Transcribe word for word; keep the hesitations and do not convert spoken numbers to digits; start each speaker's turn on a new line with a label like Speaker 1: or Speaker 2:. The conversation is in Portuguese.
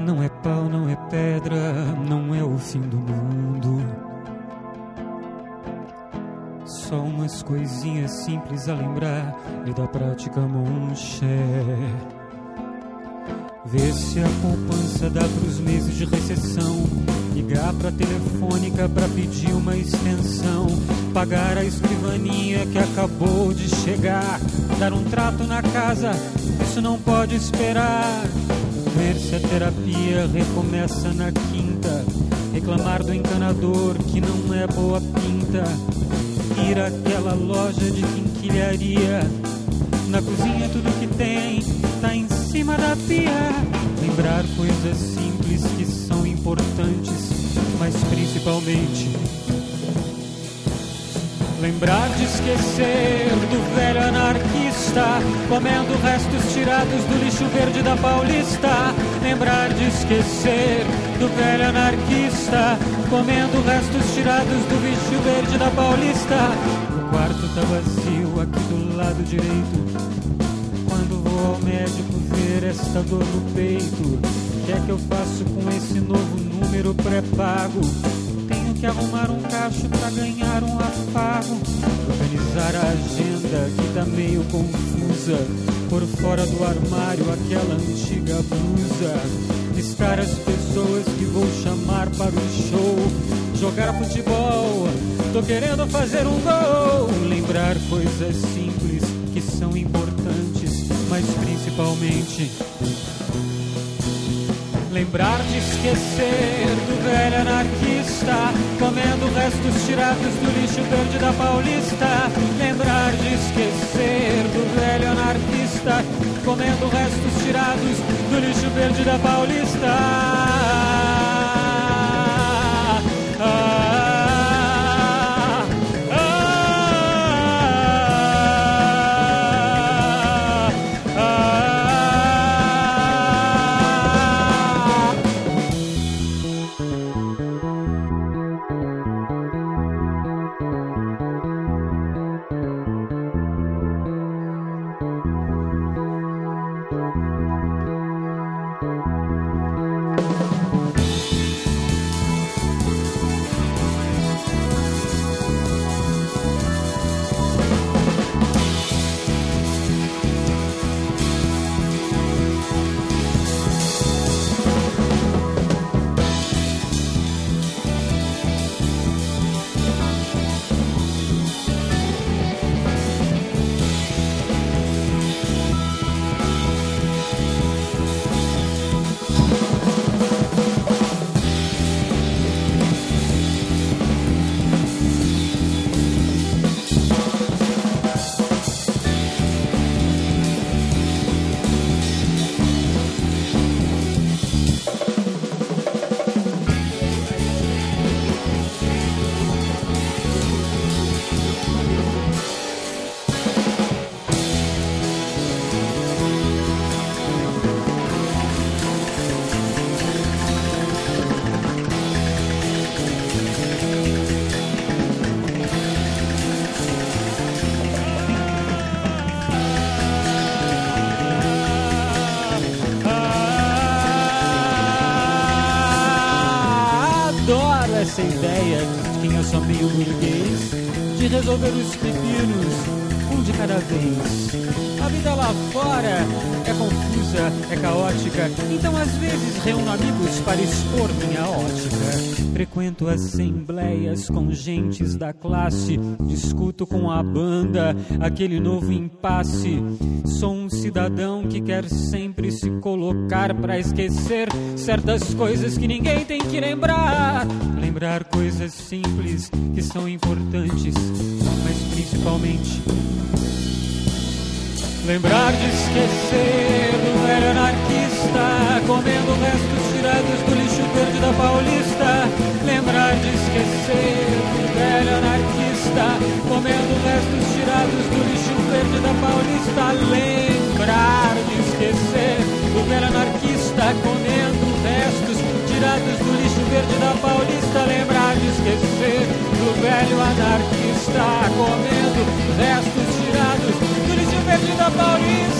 Speaker 1: Não é pau, não é pedra, não é o fim do mundo. Só umas coisinhas simples a lembrar e da prática Monché. Ver se a poupança dá pros meses de recessão. Ligar pra telefônica pra pedir uma extensão. Pagar a escrivaninha que acabou de chegar. Dar um trato na casa, isso não pode esperar. Ver se a terapia recomeça na quinta. Reclamar do encanador que não é boa pinta. Ir àquela loja de quinquilharia. Na cozinha tudo que tem tá em cima da pia. Lembrar coisas simples que são importantes, mas principalmente lembrar de esquecer do velho anarquista, comendo restos tirados do lixo verde da Paulista. Lembrar de esquecer do velho anarquista, comendo restos tirados do lixo verde da Paulista. O quarto tá vazio aqui do lado direito. Quando vou ao médico ver esta dor no peito, o que é que eu faço com esse novo número pré-pago? Tenho que arrumar um cacho pra ganhar um afago. Organizar a agenda que tá meio confusa. Por fora do armário aquela antiga blusa. Listar as pessoas que vou chamar para o show. Jogar futebol, tô querendo fazer um gol. Lembrar coisas simples que são importantes, mas principalmente lembrar de esquecer do velho anarquista, comendo restos tirados do lixo verde da Paulista. Lembrar de esquecer do velho anarquista, comendo restos tirados do lixo verde da Paulista. Ah, essa ideia de quem é só meio burguês, de resolver os pepinos um de cada vez. A vida lá fora é confusa, é caótica, então às vezes reúno amigos para expor minha ótica. Frequento assembleias com gentes da classe, discuto com a banda aquele novo impasse. Sou um cidadão que quer sempre se colocar pra esquecer certas coisas que ninguém tem que lembrar. Lembrar coisas simples que são importantes, mas principalmente lembrar de esquecer do velho anarquista, comendo restos tirados do lixo verde da Paulista. Lembrar de esquecer do velho anarquista, comendo restos tirados do lixo verde da Paulista. Lembrar de esquecer do velho anarquista, comendo restos tirados do lixo verde da Paulista. Lembrar de esquecer do velho anarquista, comendo restos tirados do lixo verde da Paulista.